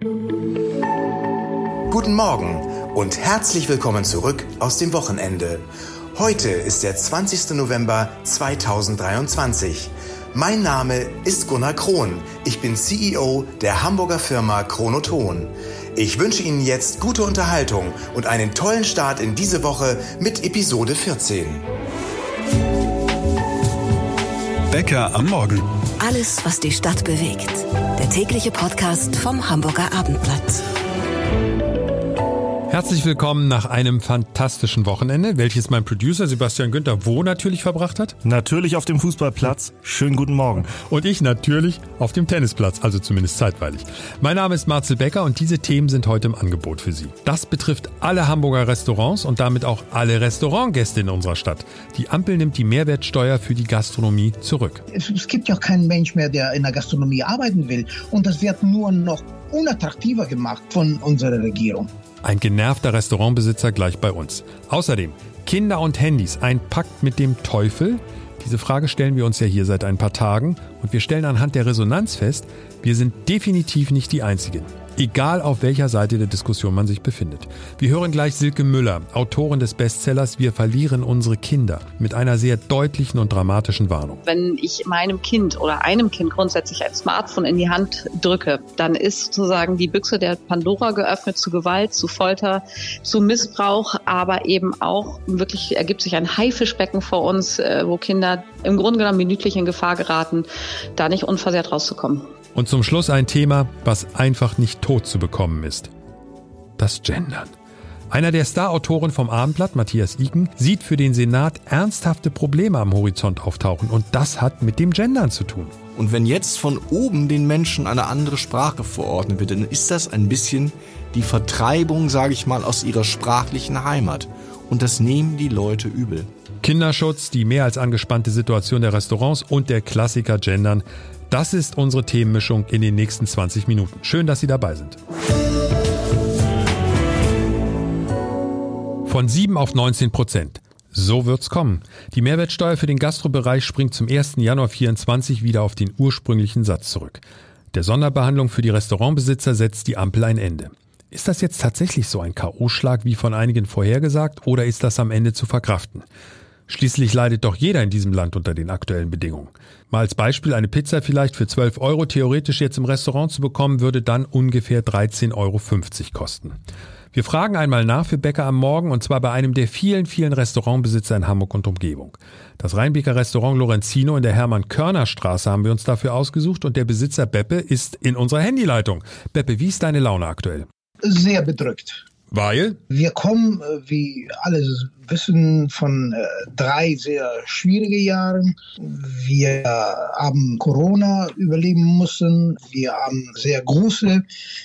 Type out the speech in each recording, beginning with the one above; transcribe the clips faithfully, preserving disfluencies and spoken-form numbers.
Guten Morgen und herzlich willkommen zurück aus dem Wochenende. Heute ist der zwanzigster November zweitausenddreiundzwanzig. Mein Name ist Gunnar Krohn. Ich bin C E O der Hamburger Firma Chronoton. Ich wünsche Ihnen jetzt gute Unterhaltung und einen tollen Start in diese Woche mit Episode vierzehn. Bäcker am Morgen. Alles, was die Stadt bewegt. Der tägliche Podcast vom Hamburger Abendblatt. Herzlich willkommen nach einem fantastischen Wochenende, welches mein Producer Sebastian Günther wo natürlich verbracht hat? Natürlich auf dem Fußballplatz. Schönen guten Morgen. Und ich natürlich auf dem Tennisplatz, also zumindest zeitweilig. Mein Name ist Marcel Becker und diese Themen sind heute im Angebot für Sie. Das betrifft alle Hamburger Restaurants und damit auch alle Restaurantgäste in unserer Stadt. Die Ampel nimmt die Mehrwertsteuer für die Gastronomie zurück. Es, es gibt ja auch keinen Mensch mehr, der in der Gastronomie arbeiten will. Und das wird nur noch unattraktiver gemacht von unserer Regierung. Ein genervter Restaurantbesitzer gleich bei uns. Außerdem Kinder und Handys, ein Pakt mit dem Teufel? Diese Frage stellen wir uns ja hier seit ein paar Tagen und wir stellen anhand der Resonanz fest, wir sind definitiv nicht die Einzigen. Egal auf welcher Seite der Diskussion man sich befindet. Wir hören gleich Silke Müller, Autorin des Bestsellers Wir verlieren unsere Kinder, mit einer sehr deutlichen und dramatischen Warnung. Wenn ich meinem Kind oder einem Kind grundsätzlich ein Smartphone in die Hand drücke, dann ist sozusagen die Büchse der Pandora geöffnet zu Gewalt, zu Folter, zu Missbrauch, aber eben auch wirklich ergibt sich ein Haifischbecken vor uns, wo Kinder im Grunde genommen minütlich in Gefahr geraten, da nicht unversehrt rauszukommen. Und zum Schluss ein Thema, was einfach nicht tot zu bekommen ist. Das Gendern. Einer der Star-Autoren vom Abendblatt, Matthias Iken, sieht für den Senat ernsthafte Probleme am Horizont auftauchen. Und das hat mit dem Gendern zu tun. Und wenn jetzt von oben den Menschen eine andere Sprache verordnet wird, dann ist das ein bisschen die Vertreibung, sage ich mal, aus ihrer sprachlichen Heimat. Und das nehmen die Leute übel. Kinderschutz, die mehr als angespannte Situation der Restaurants und der Klassiker Gendern. Das ist unsere Themenmischung in den nächsten zwanzig Minuten. Schön, dass Sie dabei sind. Von sieben auf neunzehn Prozent. So wird's kommen. Die Mehrwertsteuer für den Gastrobereich springt zum ersten Januar vierundzwanzig wieder auf den ursprünglichen Satz zurück. Der Sonderbehandlung für die Restaurantbesitzer setzt die Ampel ein Ende. Ist das jetzt tatsächlich so ein K O-Schlag wie von einigen vorhergesagt oder ist das am Ende zu verkraften? Schließlich leidet doch jeder in diesem Land unter den aktuellen Bedingungen. Mal als Beispiel, eine Pizza vielleicht für zwölf Euro theoretisch jetzt im Restaurant zu bekommen, würde dann ungefähr dreizehn Euro fünfzig kosten. Wir fragen einmal nach für Bäcker am Morgen und zwar bei einem der vielen, vielen Restaurantbesitzer in Hamburg und Umgebung. Das Rheinbeker Restaurant Lorenzino in der Hermann-Körner-Straße haben wir uns dafür ausgesucht und der Besitzer Beppe ist in unserer Handyleitung. Beppe, wie ist deine Laune aktuell? Sehr bedrückt. Weil? Wir kommen, wie alle wissen, von äh, drei sehr schwierigen Jahren. Wir haben Corona überleben müssen. Wir haben sehr große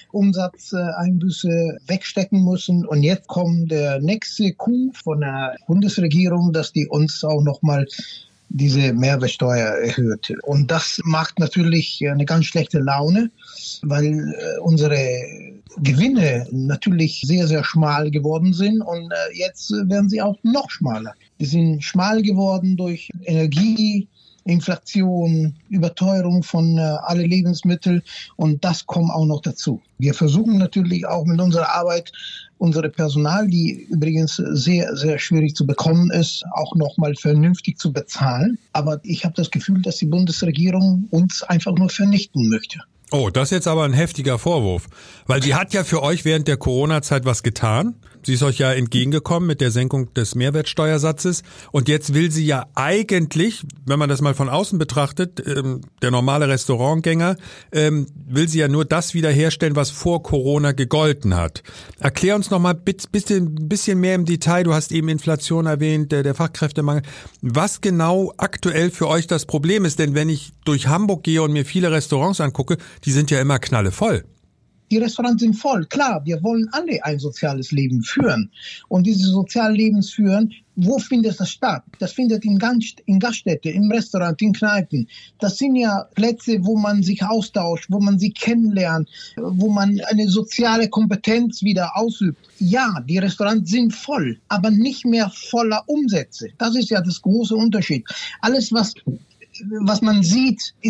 Umsatzeinbüsse wegstecken müssen. Und jetzt kommt der nächste Coup von der Bundesregierung, dass die uns auch nochmal diese Mehrwertsteuer erhöht. Und das macht natürlich eine ganz schlechte Laune, weil äh, unsere Gewinne natürlich sehr, sehr schmal geworden sind und äh, jetzt werden sie auch noch schmaler. Die sind schmal geworden durch Energie, Inflation, Überteuerung von äh, alle Lebensmittel und das kommt auch noch dazu. Wir versuchen natürlich auch mit unserer Arbeit unsere Personal, die übrigens sehr, sehr schwierig zu bekommen ist, auch nochmal vernünftig zu bezahlen. Aber ich habe das Gefühl, dass die Bundesregierung uns einfach nur vernichten möchte. Oh, das ist jetzt aber ein heftiger Vorwurf, weil sie hat ja für euch während der Corona-Zeit was getan. Sie ist euch ja entgegengekommen mit der Senkung des Mehrwertsteuersatzes und jetzt will sie ja eigentlich, wenn man das mal von außen betrachtet, ähm, der normale Restaurantgänger, ähm, will sie ja nur das wiederherstellen, was vor Corona gegolten hat. Erklär uns noch mal ein bisschen, bisschen mehr im Detail, du hast eben Inflation erwähnt, der, der Fachkräftemangel, was genau aktuell für euch das Problem ist, denn wenn ich durch Hamburg gehe und mir viele Restaurants angucke, die sind ja immer knallevoll. Die Restaurants sind voll. Klar, wir wollen alle ein soziales Leben führen. Und dieses soziale Leben führen, wo findet das statt? Das findet in, Gast, in Gaststätte, im Restaurant, in Kneipen. Das sind ja Plätze, wo man sich austauscht, wo man sich kennenlernt, wo man eine soziale Kompetenz wieder ausübt. Ja, die Restaurants sind voll, aber nicht mehr voller Umsätze. Das ist ja das große Unterschied. Alles, was, was man sieht, ist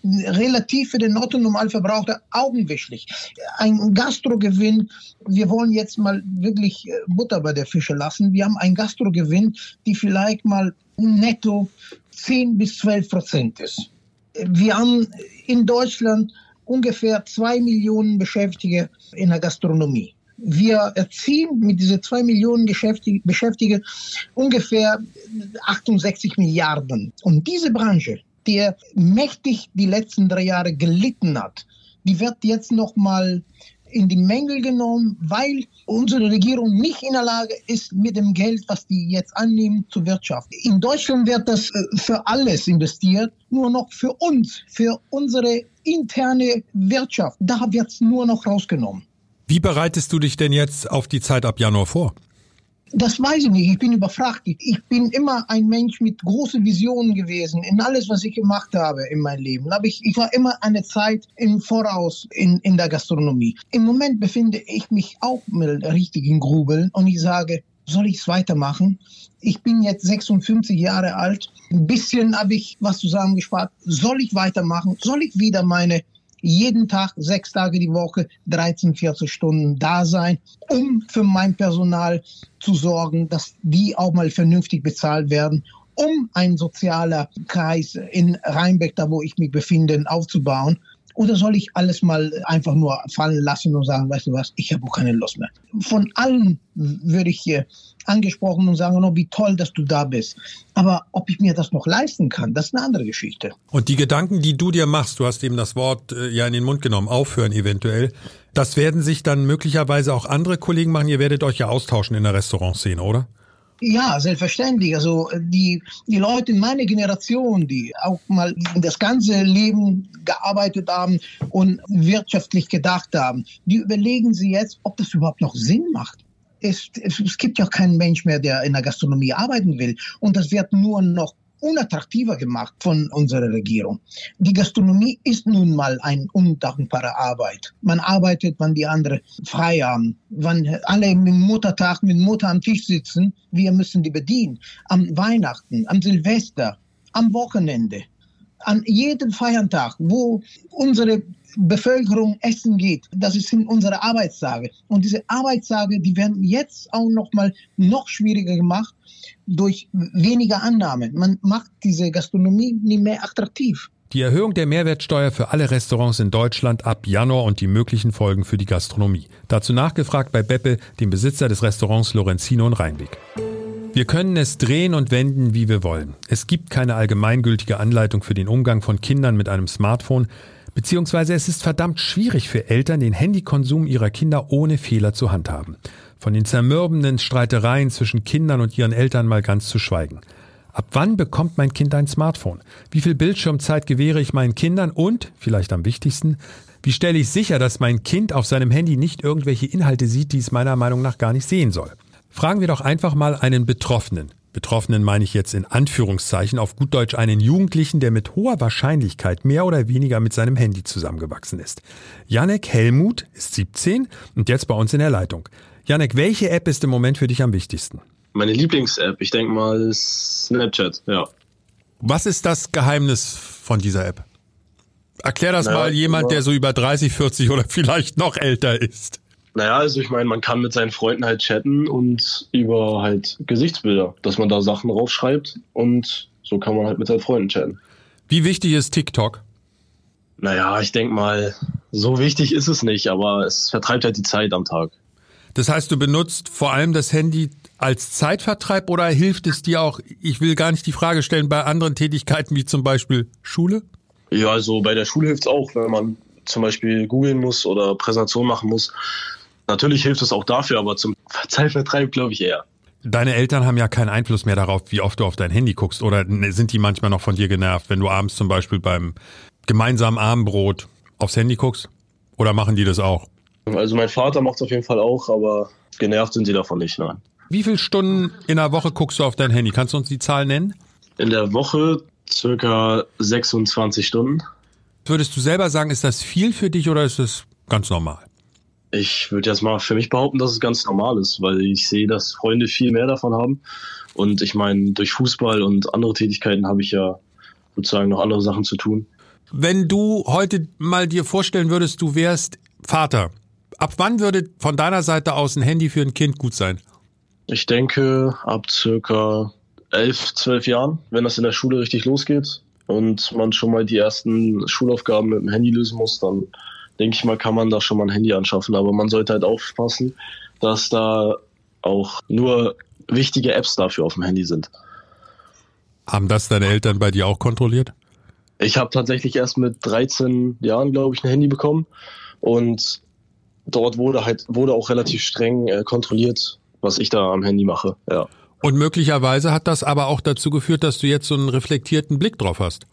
relativ für den Otto-Normalverbraucher augenwischlich. Ein Gastrogewinn, wir wollen jetzt mal wirklich Butter bei der Fische lassen. Wir haben einen Gastrogewinn, die vielleicht mal netto zehn bis zwölf Prozent ist. Wir haben in Deutschland ungefähr zwei Millionen Beschäftigte in der Gastronomie. Wir erzielen mit diesen zwei Millionen Beschäftigten ungefähr achtundsechzig Milliarden. Und diese Branche, die mächtig die letzten drei Jahre gelitten hat, die wird jetzt nochmal in die Mängel genommen, weil unsere Regierung nicht in der Lage ist, mit dem Geld, was die jetzt annehmen, zu wirtschaften. In Deutschland wird das für alles investiert, nur noch für uns, für unsere interne Wirtschaft. Da wird es nur noch rausgenommen. Wie bereitest du dich denn jetzt auf die Zeit ab Januar vor? Das weiß ich nicht. Ich bin überfragt. Ich bin immer ein Mensch mit großen Visionen gewesen in alles, was ich gemacht habe in meinem Leben. Aber ich, ich war immer eine Zeit im Voraus in, in der Gastronomie. Im Moment befinde ich mich auch mit richtigen Grubeln und ich sage, soll ich es weitermachen? Ich bin jetzt sechsundfünfzig Jahre alt. Ein bisschen habe ich was zusammengespart. Soll ich weitermachen? Soll ich wieder meine jeden Tag, sechs Tage die Woche, dreizehn, vierzehn Stunden da sein, um für mein Personal zu sorgen, dass die auch mal vernünftig bezahlt werden, um einen sozialen Kreis in Rheinbeck, da wo ich mich befinde, aufzubauen? Oder soll ich alles mal einfach nur fallen lassen und sagen, weißt du was, ich habe auch keine Lust mehr. Von allen würde ich hier angesprochen und sagen, oh, wie toll, dass du da bist. Aber ob ich mir das noch leisten kann, das ist eine andere Geschichte. Und die Gedanken, die du dir machst, du hast eben das Wort äh, ja in den Mund genommen, aufhören eventuell, das werden sich dann möglicherweise auch andere Kollegen machen. Ihr werdet euch ja austauschen in der Restaurantszene, oder? Ja, selbstverständlich. Also die, die Leute in meiner Generation, die auch mal das ganze Leben gearbeitet haben und wirtschaftlich gedacht haben, die überlegen sich jetzt, ob das überhaupt noch Sinn macht. Es, es, es gibt ja keinen Mensch mehr, der in der Gastronomie arbeiten will. Und das wird nur noch unattraktiver gemacht von unserer Regierung. Die Gastronomie ist nun mal eine undankbare Arbeit. Man arbeitet, wann die anderen frei haben, wann alle mit Muttertag, mit Mutter am Tisch sitzen, wir müssen die bedienen. Am Weihnachten, am Silvester, am Wochenende, an jedem Feiertag, wo unsere Bevölkerung essen geht, das sind unsere Arbeitstage. Und diese Arbeitstage, die werden jetzt auch noch mal noch schwieriger gemacht durch weniger Annahmen. Man macht diese Gastronomie nicht mehr attraktiv. Die Erhöhung der Mehrwertsteuer für alle Restaurants in Deutschland ab Januar und die möglichen Folgen für die Gastronomie. Dazu nachgefragt bei Beppe, dem Besitzer des Restaurants Lorenzino in Rheinbeck. Wir können es drehen und wenden, wie wir wollen. Es gibt keine allgemeingültige Anleitung für den Umgang von Kindern mit einem Smartphone, beziehungsweise es ist verdammt schwierig für Eltern, den Handykonsum ihrer Kinder ohne Fehler zu handhaben. Von den zermürbenden Streitereien zwischen Kindern und ihren Eltern mal ganz zu schweigen. Ab wann bekommt mein Kind ein Smartphone? Wie viel Bildschirmzeit gewähre ich meinen Kindern? Und, vielleicht am wichtigsten, wie stelle ich sicher, dass mein Kind auf seinem Handy nicht irgendwelche Inhalte sieht, die es meiner Meinung nach gar nicht sehen soll? Fragen wir doch einfach mal einen Betroffenen. Betroffenen meine ich jetzt in Anführungszeichen, auf gut Deutsch einen Jugendlichen, der mit hoher Wahrscheinlichkeit mehr oder weniger mit seinem Handy zusammengewachsen ist. Janek Helmut ist siebzehn und jetzt bei uns in der Leitung. Janek, welche App ist im Moment für dich am wichtigsten? Meine Lieblings-App, ich denke mal, ist Snapchat, ja. Was ist das Geheimnis von dieser App? Erklär das naja, mal jemand, der so über dreißig, vierzig oder vielleicht noch älter ist. Naja, also ich meine, man kann mit seinen Freunden halt chatten und über halt Gesichtsbilder, dass man da Sachen draufschreibt und so kann man halt mit seinen Freunden chatten. Wie wichtig ist TikTok? Naja, ich denke mal, so wichtig ist es nicht, aber es vertreibt halt die Zeit am Tag. Das heißt, du benutzt vor allem das Handy als Zeitvertreib oder hilft es dir auch, ich will gar nicht die Frage stellen, bei anderen Tätigkeiten wie zum Beispiel Schule? Ja, also bei der Schule hilft es auch, wenn man zum Beispiel googeln muss oder Präsentation machen muss. Natürlich hilft es auch dafür, aber zum Zeitvertreib glaube ich eher. Deine Eltern haben ja keinen Einfluss mehr darauf, wie oft du auf dein Handy guckst. Oder sind die manchmal noch von dir genervt, wenn du abends zum Beispiel beim gemeinsamen Abendbrot aufs Handy guckst? Oder machen die das auch? Also mein Vater macht es auf jeden Fall auch, aber genervt sind sie davon nicht, nein. Wie viele Stunden in der Woche guckst du auf dein Handy? Kannst du uns die Zahl nennen? In der Woche circa sechsundzwanzig Stunden. Würdest du selber sagen, ist das viel für dich oder ist das ganz normal? Ich würde jetzt mal für mich behaupten, dass es ganz normal ist, weil ich sehe, dass Freunde viel mehr davon haben. Und ich meine, durch Fußball und andere Tätigkeiten habe ich ja sozusagen noch andere Sachen zu tun. Wenn du heute mal dir vorstellen würdest, du wärst Vater, ab wann würde von deiner Seite aus ein Handy für ein Kind gut sein? Ich denke, ab circa elf, zwölf Jahren, wenn das in der Schule richtig losgeht und man schon mal die ersten Schulaufgaben mit dem Handy lösen muss, dann denke ich mal, kann man da schon mal ein Handy anschaffen. Aber man sollte halt aufpassen, dass da auch nur wichtige Apps dafür auf dem Handy sind. Haben das deine Eltern bei dir auch kontrolliert? Ich habe tatsächlich erst mit dreizehn Jahren, glaube ich, ein Handy bekommen und dort wurde halt wurde auch relativ streng äh, kontrolliert, was ich da am Handy mache. Ja. Und möglicherweise hat das aber auch dazu geführt, dass du jetzt so einen reflektierten Blick drauf hast.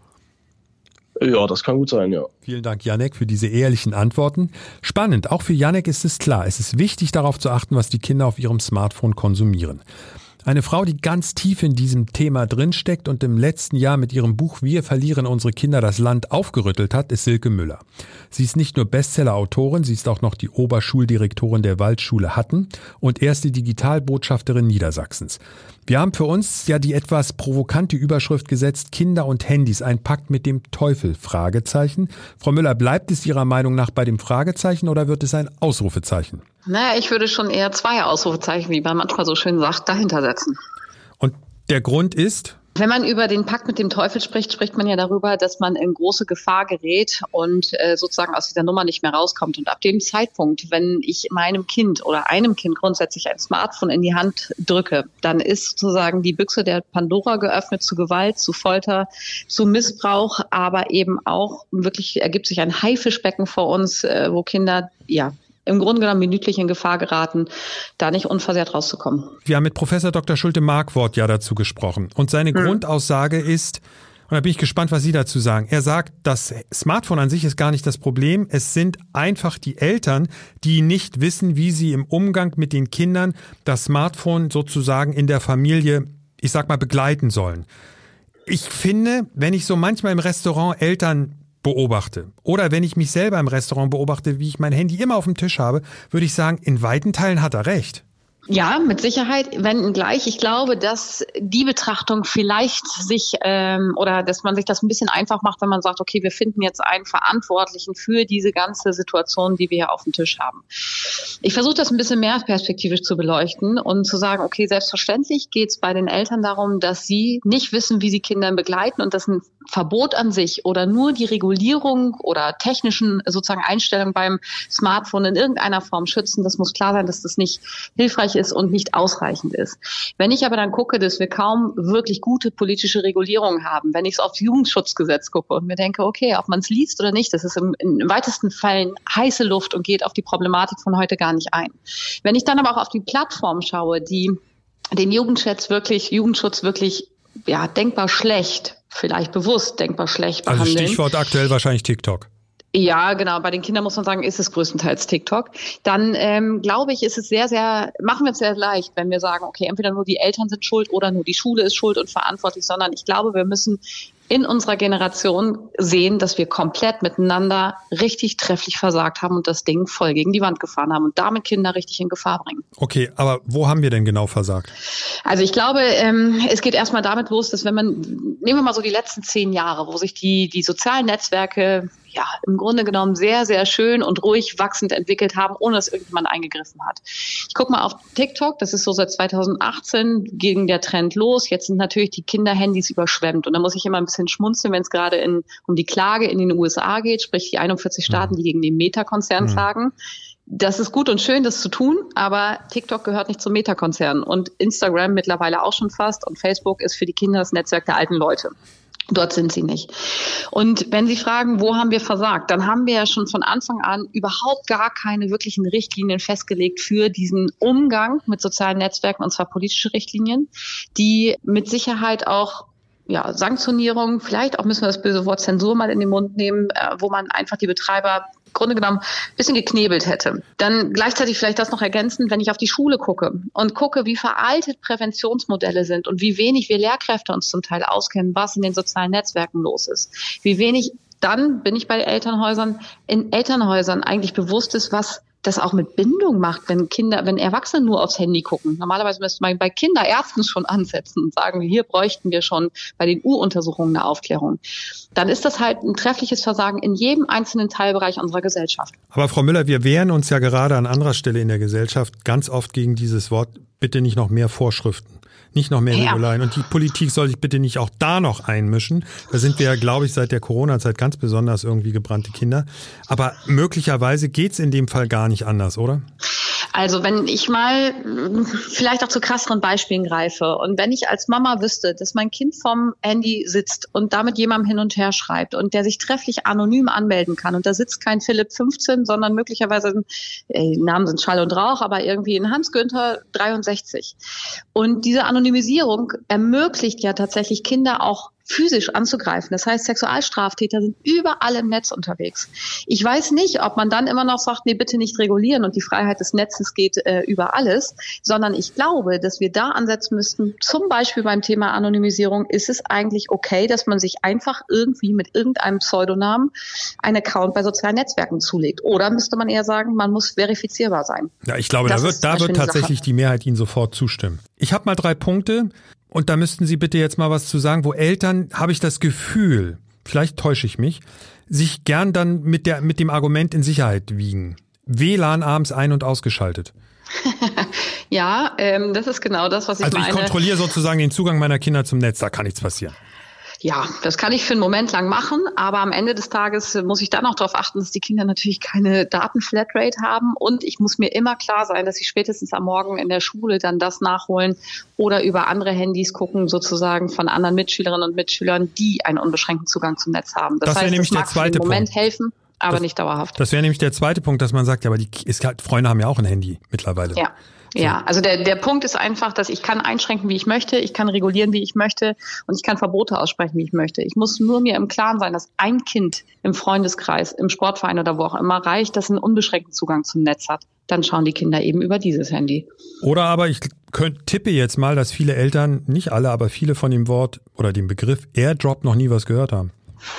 Ja, das kann gut sein, ja. Vielen Dank, Jannek, für diese ehrlichen Antworten. Spannend, auch für Jannek ist es klar, es ist wichtig, darauf zu achten, was die Kinder auf ihrem Smartphone konsumieren. Eine Frau, die ganz tief in diesem Thema drinsteckt und im letzten Jahr mit ihrem Buch Wir verlieren unsere Kinder das Land aufgerüttelt hat, ist Silke Müller. Sie ist nicht nur Bestseller-Autorin, sie ist auch noch die Oberschuldirektorin der Waldschule Hatten und erste Digitalbotschafterin Niedersachsens. Wir haben für uns ja die etwas provokante Überschrift gesetzt, Kinder und Handys, ein Pakt mit dem Teufel, Fragezeichen. Frau Müller, bleibt es Ihrer Meinung nach bei dem Fragezeichen oder wird es ein Ausrufezeichen? Naja, ich würde schon eher zwei Ausrufezeichen, wie man manchmal so schön sagt, dahinter setzen. Und der Grund ist? Wenn man über den Pakt mit dem Teufel spricht, spricht man ja darüber, dass man in große Gefahr gerät und äh, sozusagen aus dieser Nummer nicht mehr rauskommt. Und ab dem Zeitpunkt, wenn ich meinem Kind oder einem Kind grundsätzlich ein Smartphone in die Hand drücke, dann ist sozusagen die Büchse der Pandora geöffnet zu Gewalt, zu Folter, zu Missbrauch, aber eben auch wirklich ergibt sich ein Haifischbecken vor uns, äh, wo Kinder, ja, im Grunde genommen minütlich in Gefahr geraten, da nicht unversehrt rauszukommen. Wir haben mit Professor Doktor Schulte-Markwort ja dazu gesprochen. Und seine hm. Grundaussage ist, und da bin ich gespannt, was Sie dazu sagen, er sagt, das Smartphone an sich ist gar nicht das Problem. Es sind einfach die Eltern, die nicht wissen, wie sie im Umgang mit den Kindern das Smartphone sozusagen in der Familie, ich sag mal, begleiten sollen. Ich finde, wenn ich so manchmal im Restaurant Eltern beobachte oder wenn ich mich selber im Restaurant beobachte, wie ich mein Handy immer auf dem Tisch habe, würde ich sagen, in weiten Teilen hat er recht. Ja, mit Sicherheit, wenn gleich. Ich glaube, dass die Betrachtung vielleicht sich ähm, oder dass man sich das ein bisschen einfach macht, wenn man sagt, okay, wir finden jetzt einen Verantwortlichen für diese ganze Situation, die wir hier auf dem Tisch haben. Ich versuche das ein bisschen mehr perspektivisch zu beleuchten und zu sagen, okay, selbstverständlich geht es bei den Eltern darum, dass sie nicht wissen, wie sie Kinder begleiten und dass ein Verbot an sich oder nur die Regulierung oder technischen sozusagen Einstellungen beim Smartphone in irgendeiner Form schützen. Das muss klar sein, dass das nicht hilfreich ist und nicht ausreichend ist. Wenn ich aber dann gucke, dass wir kaum wirklich gute politische Regulierung haben, wenn ich es aufs Jugendschutzgesetz gucke und mir denke, okay, ob man es liest oder nicht, das ist im, im weitesten Fällen heiße Luft und geht auf die Problematik von heute gar nicht ein. Wenn ich dann aber auch auf die Plattform schaue, die den Jugendschutz wirklich, Jugendschutz wirklich ja, denkbar schlecht, vielleicht bewusst denkbar schlecht behandeln. Also Stichwort aktuell wahrscheinlich TikTok. Ja, genau. Bei den Kindern muss man sagen, ist es größtenteils TikTok. Dann ähm, glaube ich, ist es sehr, sehr, machen wir es sehr leicht, wenn wir sagen, okay, entweder nur die Eltern sind schuld oder nur die Schule ist schuld und verantwortlich, sondern ich glaube, wir müssen in unserer Generation sehen, dass wir komplett miteinander richtig trefflich versagt haben und das Ding voll gegen die Wand gefahren haben und damit Kinder richtig in Gefahr bringen. Okay, aber wo haben wir denn genau versagt? Also ich glaube, ähm, es geht erstmal damit los, dass wenn man, nehmen wir mal so die letzten zehn Jahre, wo sich die, die sozialen Netzwerke ja im Grunde genommen sehr, sehr schön und ruhig wachsend entwickelt haben, ohne dass irgendjemand eingegriffen hat. Ich gucke mal auf TikTok, das ist so seit zweitausendachtzehn, ging der Trend los. Jetzt sind natürlich die Kinderhandys überschwemmt und da muss ich immer ein bisschen schmunzeln, wenn es gerade in, um die Klage in den U S A geht, sprich die einundvierzig Staaten, die gegen den Meta-Konzern mhm. klagen. Das ist gut und schön, das zu tun, aber TikTok gehört nicht zum Meta-Konzern und Instagram mittlerweile auch schon fast und Facebook ist für die Kinder das Netzwerk der alten Leute. Dort sind sie nicht. Und wenn Sie fragen, wo haben wir versagt, dann haben wir ja schon von Anfang an überhaupt gar keine wirklichen Richtlinien festgelegt für diesen Umgang mit sozialen Netzwerken, und zwar politische Richtlinien, die mit Sicherheit auch ja, Sanktionierung, vielleicht auch müssen wir das böse Wort Zensur mal in den Mund nehmen, äh, wo man einfach die Betreiber im Grunde genommen ein bisschen geknebelt hätte. Dann gleichzeitig vielleicht das noch ergänzend, wenn ich auf die Schule gucke und gucke, wie veraltet Präventionsmodelle sind und wie wenig wir Lehrkräfte uns zum Teil auskennen, was in den sozialen Netzwerken los ist. Wie wenig dann, bin ich bei Elternhäusern, in Elternhäusern eigentlich bewusst ist, was das auch mit Bindung macht, wenn Kinder, wenn Erwachsene nur aufs Handy gucken. Normalerweise müsste man bei Kinderärzten schon ansetzen und sagen, hier bräuchten wir schon bei den U-Untersuchungen eine Aufklärung. Dann ist das halt ein treffliches Versagen in jedem einzelnen Teilbereich unserer Gesellschaft. Aber Frau Müller, wir wehren uns ja gerade an anderer Stelle in der Gesellschaft ganz oft gegen dieses Wort, bitte nicht noch mehr Vorschriften. Nicht noch mehr Regularien. Ja. Und die Politik soll sich bitte nicht auch da noch einmischen. Da sind wir ja, glaube ich, seit der Corona-Zeit ganz besonders irgendwie gebrannte Kinder. Aber möglicherweise geht's in dem Fall gar nicht anders, oder? Also wenn ich mal vielleicht auch zu krasseren Beispielen greife und wenn ich als Mama wüsste, dass mein Kind vorm Handy sitzt und damit jemandem hin und her schreibt und der sich trefflich anonym anmelden kann und da sitzt kein Philipp fünfzehn, sondern möglicherweise, äh, Namen sind Schall und Rauch, aber irgendwie ein Hans-Günther dreiundsechzig. Und diese Anonymisierung ermöglicht ja tatsächlich Kinder auch physisch anzugreifen. Das heißt, Sexualstraftäter sind überall im Netz unterwegs. Ich weiß nicht, ob man dann immer noch sagt, nee, bitte nicht regulieren und die Freiheit des Netzes geht äh, über alles, sondern ich glaube, dass wir da ansetzen müssten, zum Beispiel beim Thema Anonymisierung, ist es eigentlich okay, dass man sich einfach irgendwie mit irgendeinem Pseudonamen einen Account bei sozialen Netzwerken zulegt? Oder müsste man eher sagen, man muss verifizierbar sein? Ja, ich glaube, das da wird, da wird tatsächlich Sache. Die Mehrheit Ihnen sofort zustimmen. Ich habe mal drei Punkte. Und da müssten Sie bitte jetzt mal was zu sagen, wo Eltern, habe ich das Gefühl, vielleicht täusche ich mich, sich gern dann mit der mit dem Argument in Sicherheit wiegen. W L A N abends ein- und ausgeschaltet. Ja, ähm, das ist genau das, was ich also meine. Also ich kontrolliere sozusagen den Zugang meiner Kinder zum Netz, da kann nichts passieren. Ja, das kann ich für einen Moment lang machen, aber am Ende des Tages muss ich dann auch darauf achten, dass die Kinder natürlich keine Datenflatrate haben und ich muss mir immer klar sein, dass sie spätestens am Morgen in der Schule dann das nachholen oder über andere Handys gucken, sozusagen von anderen Mitschülerinnen und Mitschülern, die einen unbeschränkten Zugang zum Netz haben. Das, das heißt, das mag für den Moment Punkt. helfen, aber das, nicht dauerhaft. Das wäre nämlich der zweite Punkt, dass man sagt, ja, aber die ist halt, Freunde haben ja auch ein Handy mittlerweile. Ja. Ja, also der, der Punkt ist einfach, dass ich kann einschränken, wie ich möchte, ich kann regulieren, wie ich möchte und ich kann Verbote aussprechen, wie ich möchte. Ich muss nur mir im Klaren sein, dass ein Kind im Freundeskreis, im Sportverein oder wo auch immer reicht, das einen unbeschränkten Zugang zum Netz hat. Dann schauen die Kinder eben über dieses Handy. Oder aber ich könnt, tippe jetzt mal, dass viele Eltern, nicht alle, aber viele von dem Wort oder dem Begriff Airdrop noch nie was gehört haben.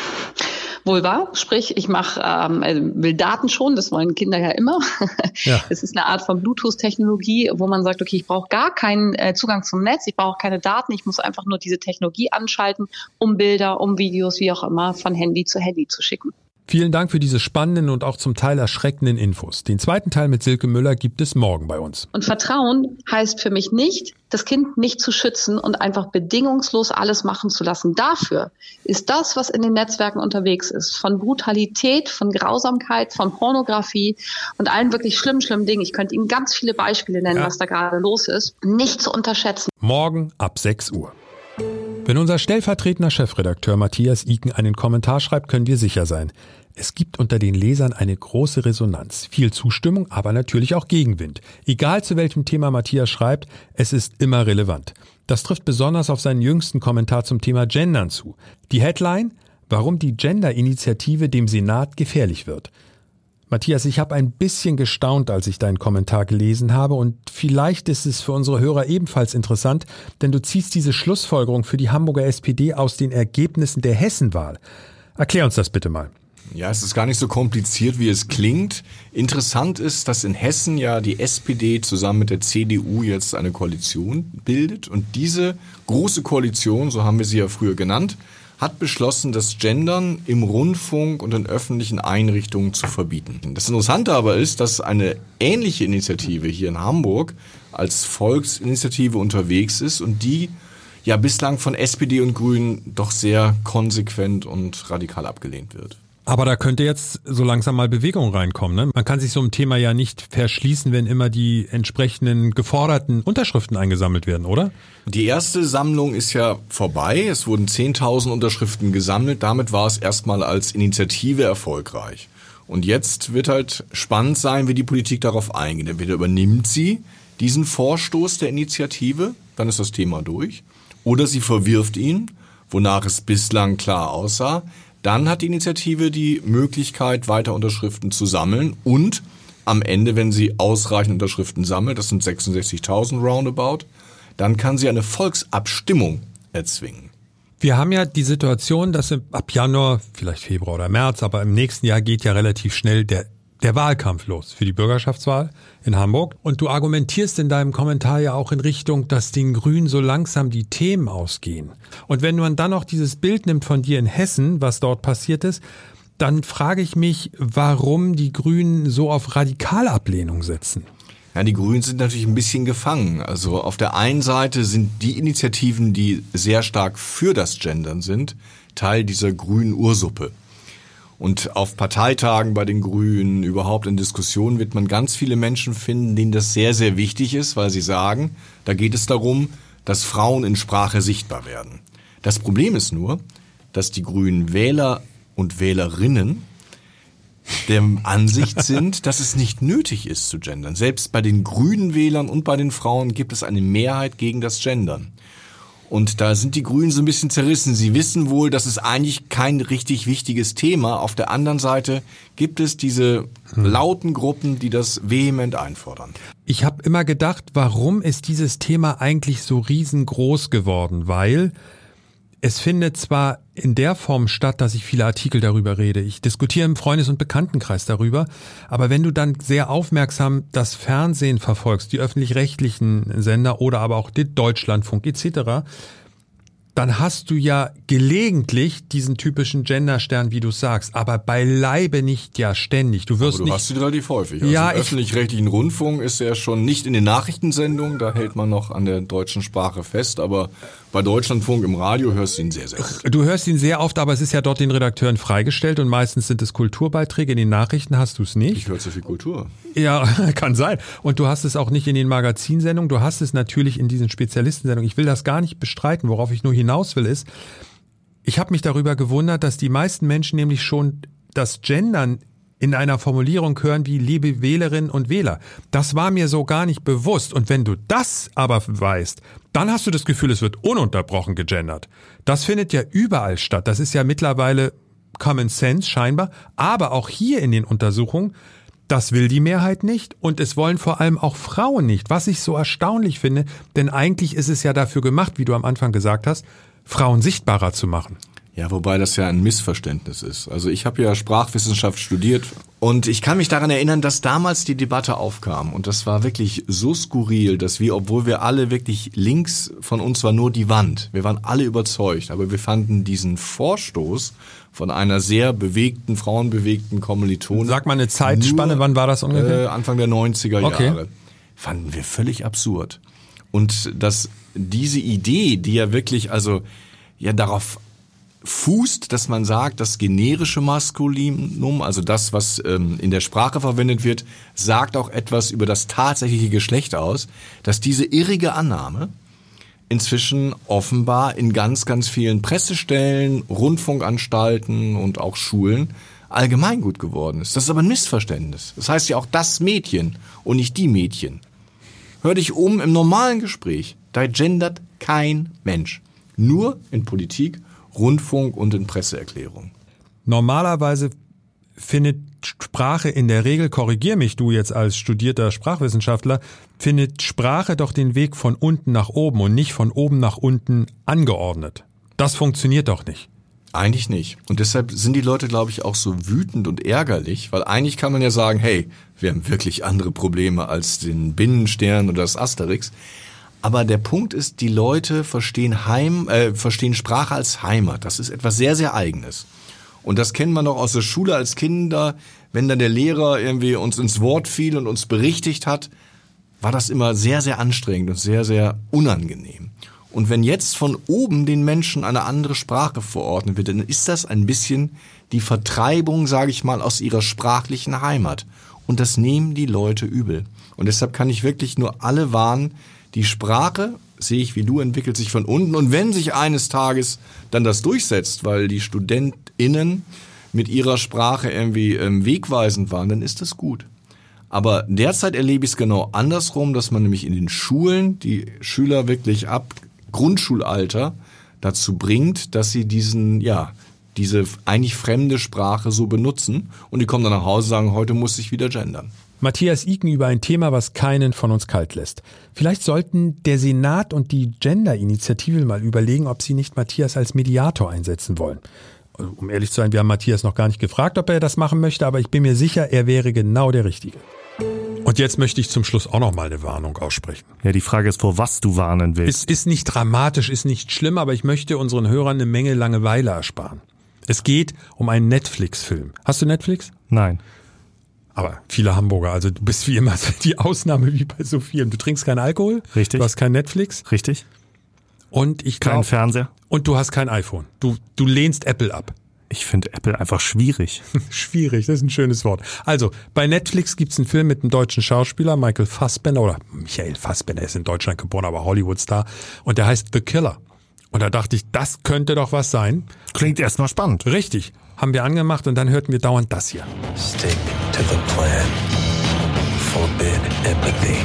Wohl wahr, sprich, ich mache, ähm, will Daten schon, das wollen Kinder ja immer. Ja. Es ist eine Art von Bluetooth-Technologie, wo man sagt, okay, ich brauche gar keinen äh, Zugang zum Netz, ich brauche keine Daten, ich muss einfach nur diese Technologie anschalten, um Bilder, um Videos, wie auch immer, von Handy zu Handy zu schicken. Vielen Dank für diese spannenden und auch zum Teil erschreckenden Infos. Den zweiten Teil mit Silke Müller gibt es morgen bei uns. Und Vertrauen heißt für mich nicht, das Kind nicht zu schützen und einfach bedingungslos alles machen zu lassen. Dafür ist das, was in den Netzwerken unterwegs ist, von Brutalität, von Grausamkeit, von Pornografie und allen wirklich schlimmen, schlimmen Dingen. Ich könnte Ihnen ganz viele Beispiele nennen, ja. was da gerade los ist, nicht zu unterschätzen. Morgen ab sechs Uhr. Wenn unser stellvertretender Chefredakteur Matthias Iken einen Kommentar schreibt, können wir sicher sein. Es gibt unter den Lesern eine große Resonanz, viel Zustimmung, aber natürlich auch Gegenwind. Egal zu welchem Thema Matthias schreibt, es ist immer relevant. Das trifft besonders auf seinen jüngsten Kommentar zum Thema Gendern zu. Die Headline: Warum die Gender-Initiative dem Senat gefährlich wird. Matthias, ich habe ein bisschen gestaunt, als ich deinen Kommentar gelesen habe und vielleicht ist es für unsere Hörer ebenfalls interessant, denn du ziehst diese Schlussfolgerung für die Hamburger S P D aus den Ergebnissen der Hessenwahl. Erklär uns das bitte mal. Ja, es ist gar nicht so kompliziert, wie es klingt. Interessant ist, dass in Hessen ja die S P D zusammen mit der C D U jetzt eine Koalition bildet und diese große Koalition, so haben wir sie ja früher genannt, hat beschlossen, das Gendern im Rundfunk und in öffentlichen Einrichtungen zu verbieten. Das Interessante aber ist, dass eine ähnliche Initiative hier in Hamburg als Volksinitiative unterwegs ist und die ja bislang von S P D und Grünen doch sehr konsequent und radikal abgelehnt wird. Aber da könnte jetzt so langsam mal Bewegung reinkommen, ne? Man kann sich so einem Thema ja nicht verschließen, wenn immer die entsprechenden geforderten Unterschriften eingesammelt werden, oder? Die erste Sammlung ist ja vorbei. Es wurden zehntausend Unterschriften gesammelt. Damit war es erstmal als Initiative erfolgreich. Und jetzt wird halt spannend sein, wie die Politik darauf eingeht. Entweder übernimmt sie diesen Vorstoß der Initiative, dann ist das Thema durch, oder sie verwirft ihn, wonach es bislang klar aussah. Dann hat die Initiative die Möglichkeit, weiter Unterschriften zu sammeln und am Ende, wenn sie ausreichend Unterschriften sammelt, das sind sechsundsechzigtausend roundabout, dann kann sie eine Volksabstimmung erzwingen. Wir haben ja die Situation, dass ab Januar, vielleicht Februar oder März, aber im nächsten Jahr geht ja relativ schnell der der Wahlkampf los für die Bürgerschaftswahl in Hamburg. Und du argumentierst in deinem Kommentar ja auch in Richtung, dass den Grünen so langsam die Themen ausgehen. Und wenn man dann noch dieses Bild nimmt von dir in Hessen, was dort passiert ist, dann frage ich mich, warum die Grünen so auf Radikalablehnung setzen. Ja, die Grünen sind natürlich ein bisschen gefangen. Also auf der einen Seite sind die Initiativen, die sehr stark für das Gendern sind, Teil dieser grünen Ursuppe. Und auf Parteitagen bei den Grünen, überhaupt in Diskussionen wird man ganz viele Menschen finden, denen das sehr, sehr wichtig ist, weil sie sagen, da geht es darum, dass Frauen in Sprache sichtbar werden. Das Problem ist nur, dass die Grünen Wähler und Wählerinnen der Ansicht sind, dass es nicht nötig ist zu gendern. Selbst bei den grünen Wählern und bei den Frauen gibt es eine Mehrheit gegen das Gendern. Und da sind die Grünen so ein bisschen zerrissen. Sie wissen wohl, das ist eigentlich kein richtig wichtiges Thema. Auf der anderen Seite gibt es diese lauten Gruppen, die das vehement einfordern. Ich habe immer gedacht, warum ist dieses Thema eigentlich so riesengroß geworden? Weil es findet zwar in der Form statt, dass ich viele Artikel darüber rede. Ich diskutiere im Freundes- und Bekanntenkreis darüber. Aber wenn du dann sehr aufmerksam das Fernsehen verfolgst, die öffentlich-rechtlichen Sender oder aber auch den Deutschlandfunk et cetera, dann hast du ja gelegentlich diesen typischen Genderstern, wie du sagst, aber beileibe nicht ja ständig. Du wirst aber du nicht. hast ihn relativ häufig. Also ja, im öffentlich-rechtlichen Rundfunk ist er schon nicht in den Nachrichtensendungen, da hält man noch an der deutschen Sprache fest, aber bei Deutschlandfunk im Radio hörst du ihn sehr, sehr oft. Du hörst ihn sehr oft, aber es ist ja dort den Redakteuren freigestellt und meistens sind es Kulturbeiträge. In den Nachrichten hast du es nicht. Ich höre zu viel Kultur. Ja, kann sein. Und du hast es auch nicht in den Magazinsendungen. Du hast es natürlich in diesen Spezialistensendungen. Ich will das gar nicht bestreiten. Worauf ich nur hinaus will ist, ich habe mich darüber gewundert, dass die meisten Menschen nämlich schon das Gendern in einer Formulierung hören wie liebe Wählerinnen und Wähler. Das war mir so gar nicht bewusst. Und wenn du das aber weißt, dann hast du das Gefühl, es wird ununterbrochen gegendert. Das findet ja überall statt. Das ist ja mittlerweile Common Sense scheinbar. Aber auch hier in den Untersuchungen, das will die Mehrheit nicht. Und es wollen vor allem auch Frauen nicht. Was ich so erstaunlich finde, denn eigentlich ist es ja dafür gemacht, wie du am Anfang gesagt hast, Frauen sichtbarer zu machen. Ja, wobei das ja ein Missverständnis ist. Also ich habe ja Sprachwissenschaft studiert und ich kann mich daran erinnern, dass damals die Debatte aufkam und das war wirklich so skurril, dass wir, obwohl wir alle wirklich links von uns war nur die Wand, wir waren alle überzeugt, aber wir fanden diesen Vorstoß von einer sehr bewegten, frauenbewegten Kommilitonin. Sag mal eine Zeitspanne, nur, wann war das ungefähr? Äh, Anfang der neunziger Jahre. Okay. Fanden wir völlig absurd. Und dass diese Idee, die ja wirklich also ja darauf fußt, dass man sagt, das generische Maskulinum, also das, was ähm, in der Sprache verwendet wird, sagt auch etwas über das tatsächliche Geschlecht aus, dass diese irrige Annahme inzwischen offenbar in ganz, ganz vielen Pressestellen, Rundfunkanstalten und auch Schulen allgemeingut geworden ist. Das ist aber ein Missverständnis. Das heißt ja auch das Mädchen und nicht die Mädchen. Hör dich um im normalen Gespräch. Da gendert kein Mensch. Nur in Politik, Rundfunk und in Presseerklärungen. Normalerweise findet Sprache in der Regel, korrigier mich du jetzt als studierter Sprachwissenschaftler, findet Sprache doch den Weg von unten nach oben und nicht von oben nach unten angeordnet. Das funktioniert doch nicht. Eigentlich nicht. Und deshalb sind die Leute, glaube ich, auch so wütend und ärgerlich, weil eigentlich kann man ja sagen, hey, wir haben wirklich andere Probleme als den Binnenstern oder das Asterix. Aber der Punkt ist, die Leute verstehen Heim, äh, verstehen Sprache als Heimat. Das ist etwas sehr, sehr Eigenes. Und das kennt man doch aus der Schule als Kinder. Wenn dann der Lehrer irgendwie uns ins Wort fiel und uns berichtigt hat, war das immer sehr, sehr anstrengend und sehr, sehr unangenehm. Und wenn jetzt von oben den Menschen eine andere Sprache verordnet wird, dann ist das ein bisschen die Vertreibung, sage ich mal, aus ihrer sprachlichen Heimat. Und das nehmen die Leute übel. Und deshalb kann ich wirklich nur alle warnen, die Sprache, sehe ich wie du, entwickelt sich von unten. Und wenn sich eines Tages dann das durchsetzt, weil die StudentInnen mit ihrer Sprache irgendwie ähm, wegweisend waren, dann ist das gut. Aber derzeit erlebe ich es genau andersrum, dass man nämlich in den Schulen die Schüler wirklich ab Grundschulalter dazu bringt, dass sie diesen, ja, diese eigentlich fremde Sprache so benutzen. Und die kommen dann nach Hause und sagen, heute muss ich wieder gendern. Matthias Iken über ein Thema, was keinen von uns kalt lässt. Vielleicht sollten der Senat und die Gender-Initiative mal überlegen, ob sie nicht Matthias als Mediator einsetzen wollen. Um ehrlich zu sein, wir haben Matthias noch gar nicht gefragt, ob er das machen möchte, aber ich bin mir sicher, er wäre genau der Richtige. Und jetzt möchte ich zum Schluss auch noch mal eine Warnung aussprechen. Ja, die Frage ist, vor was du warnen willst. Es ist nicht dramatisch, ist nicht schlimm, aber ich möchte unseren Hörern eine Menge Langeweile ersparen. Es geht um einen Netflix-Film. Hast du Netflix? Nein. Aber viele Hamburger, also du bist wie immer die Ausnahme wie bei so vielen. Du trinkst keinen Alkohol. Richtig. Du hast kein Netflix. Richtig. Und ich Kein glaub, Fernseher. Und du hast kein iPhone. Du, du lehnst Apple ab. Ich finde Apple einfach schwierig. Schwierig, das ist ein schönes Wort. Also, bei Netflix gibt's einen Film mit einem deutschen Schauspieler, Michael Fassbender, oder Michael Fassbender, er ist in Deutschland geboren, aber Hollywood-Star. Und der heißt The Killer. Und da dachte ich, das könnte doch was sein. Klingt erstmal spannend. Richtig. Haben wir angemacht und dann hörten wir dauernd das hier. Stick to the plan. Forbid empathy.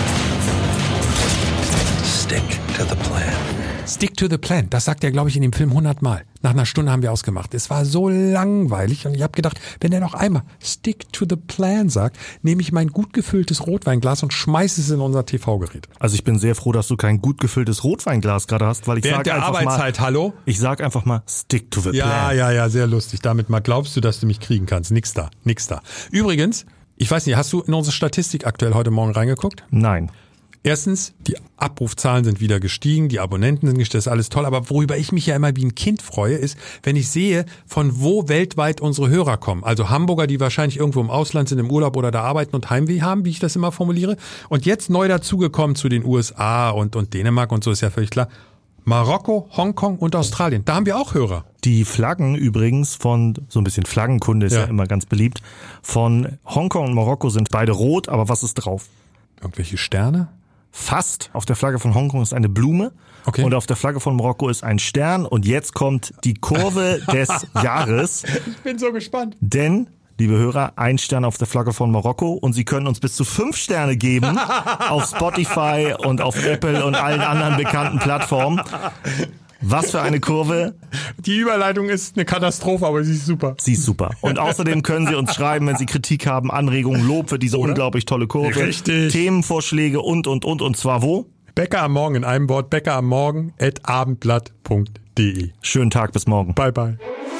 Stick to the plan. Stick to the plan. Das sagt er, glaube ich, in dem Film hundertmal. Nach einer Stunde haben wir ausgemacht. Es war so langweilig und ich habe gedacht, wenn er noch einmal Stick to the plan sagt, nehme ich mein gut gefülltes Rotweinglas und schmeiße es in unser T V-Gerät. Also ich bin sehr froh, dass du kein gut gefülltes Rotweinglas gerade hast, weil ich Während sage der einfach Arbeitszeit, mal, hallo? Ich sag einfach mal Stick to the Ja, plan. ja, ja, sehr lustig. Damit mal glaubst du, dass du mich kriegen kannst. Nix da, nix da. Übrigens, ich weiß nicht, hast du in unsere Statistik aktuell heute Morgen reingeguckt? Nein. Erstens, die Abrufzahlen sind wieder gestiegen, die Abonnenten sind gestiegen, das ist alles toll. Aber worüber ich mich ja immer wie ein Kind freue, ist, wenn ich sehe, von wo weltweit unsere Hörer kommen. Also Hamburger, die wahrscheinlich irgendwo im Ausland sind, im Urlaub oder da arbeiten und Heimweh haben, wie ich das immer formuliere. Und jetzt neu dazugekommen zu den U S A und, und Dänemark und so, ist ja völlig klar. Marokko, Hongkong und Australien. Da haben wir auch Hörer. Die Flaggen übrigens von, so ein bisschen Flaggenkunde ist ja, Ja. ja immer ganz beliebt, von Hongkong und Marokko sind beide rot, aber was ist drauf? Irgendwelche Sterne? Fast. Auf der Flagge von Hongkong ist eine Blume Okay. und auf der Flagge von Marokko ist ein Stern und jetzt kommt die Kurve des Jahres, Ich bin so gespannt. denn, liebe Hörer, ein Stern auf der Flagge von Marokko und Sie können uns bis zu fünf Sterne geben auf Spotify und auf Apple und allen anderen bekannten Plattformen. Was für eine Kurve. Die Überleitung ist eine Katastrophe, aber sie ist super. Sie ist super. Und außerdem können Sie uns schreiben, wenn Sie Kritik haben, Anregungen, Lob für diese Oder? unglaublich tolle Kurve. Richtig. Themenvorschläge und, und, und. Und zwar wo? Bäcker am Morgen in einem Wort, Bäcker am Morgen at abendblatt punkt de. Schönen Tag, bis morgen. Bye, bye.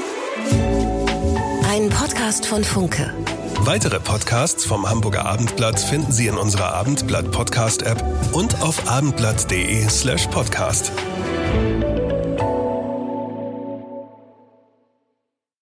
Ein Podcast von Funke. Weitere Podcasts vom Hamburger Abendblatt finden Sie in unserer Abendblatt Podcast App und auf abendblatt punkt de slash podcast.